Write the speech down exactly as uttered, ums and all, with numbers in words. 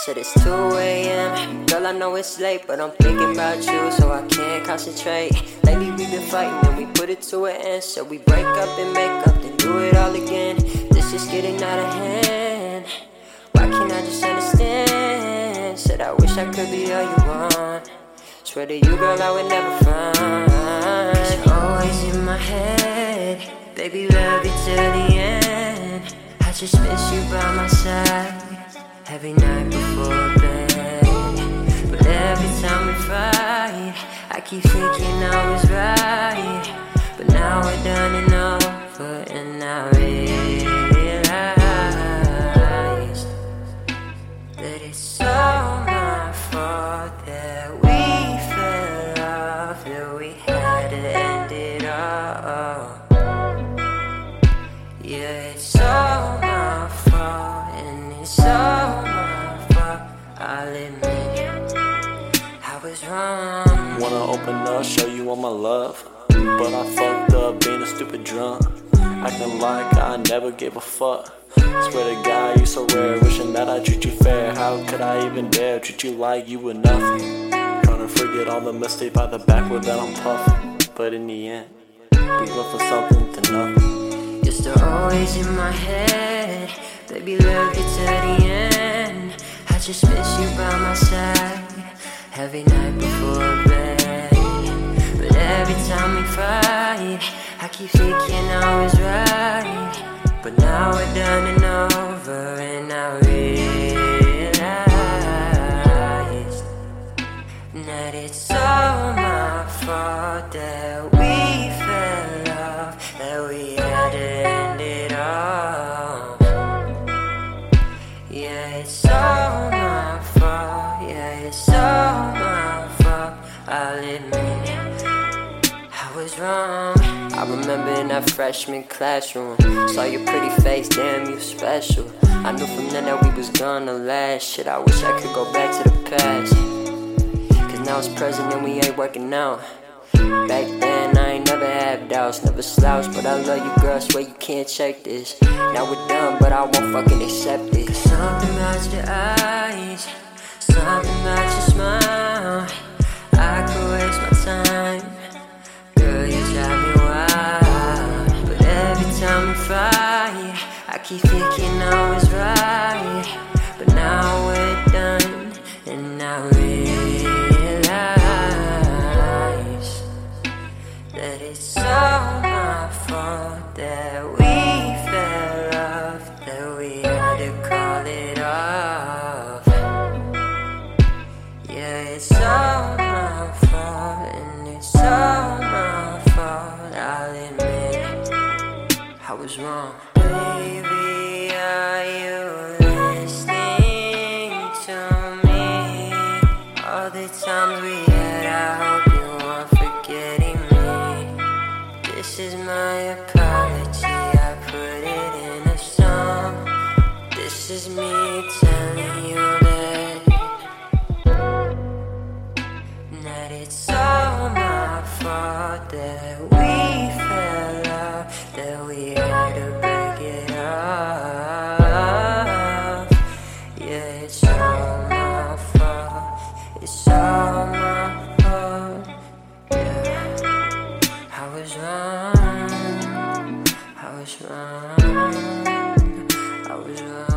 said it's two A M Girl, I know it's late, but I'm thinking about you, so I can't concentrate. Lately we been fighting and we put it to an end, so we break up and make up, then do it all again. This is getting out of hand. Why can't I just understand? Said I wish I could be all you want. Swear to you, girl, I would never find. It's always in my head. Baby, love you till the end. I just miss you by my side every night before bed. But every time we fight, I keep thinking I was right. But now we're done and over, and I realize that it's all my fault that we fell off, that we had to end it all. Yeah, it's all my fault, and it's all my fault. I'll admit I was wrong. Wanna open up, show you all my love, but I fucked up being a stupid drunk, acting like I never gave a fuck. Swear to God, you so rare, wishing that I treat you fair. How could I even dare treat you like you were nothing? Trying to forget all the mistakes by the backward that I'm puffing, but in the end, we went from something to nothing. You're still always in my head. Baby, love you to the end. I just miss you by my side every night before bed. But every time we fight, I keep thinking I was right. But now we're done and over, and I realize that it's all my fault that we fell off, that we had to end it all. Yeah, it's all my fault, yeah, it's all my fault. I'll admit I was wrong. I remember in that freshman classroom, saw your pretty face, damn, you special. I knew from then that we was gonna last. Shit, I wish I could go back to the past, cause now it's present and we ain't working out. Back then I ain't never had doubts, never slouched, but I love you, girl, swear you can't check this. Now we're done, but I won't fucking accept it. Something about your eyes, something about your smile, I could waste my time. Girl, you drive me wild. But every time we fight, I keep thinking I was right. But now we're done, and I realize that it's all my fault that we fell off, that we had to call it off. Yeah, it's all my fault, and it's all my fault. I'll admit I was wrong. Baby, are you listening to me? All the times we had, I hope you weren't forgetting me. This is my apology, I put it in a song. This is me telling you that, that it's all my fault that we fell off, that we had to break it off. Yeah, it's all my fault, it's all my fault. Yeah, I was wrong, I was wrong, I was wrong.